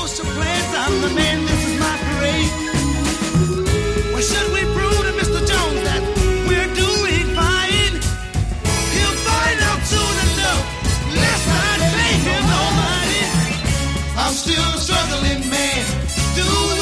social plans, I'm the man, this is my parade. Why should we prove to Mr. Jones that we're doing fine? He'll find out soon enough. Let's not pay him no money. I'm still a struggling man, doing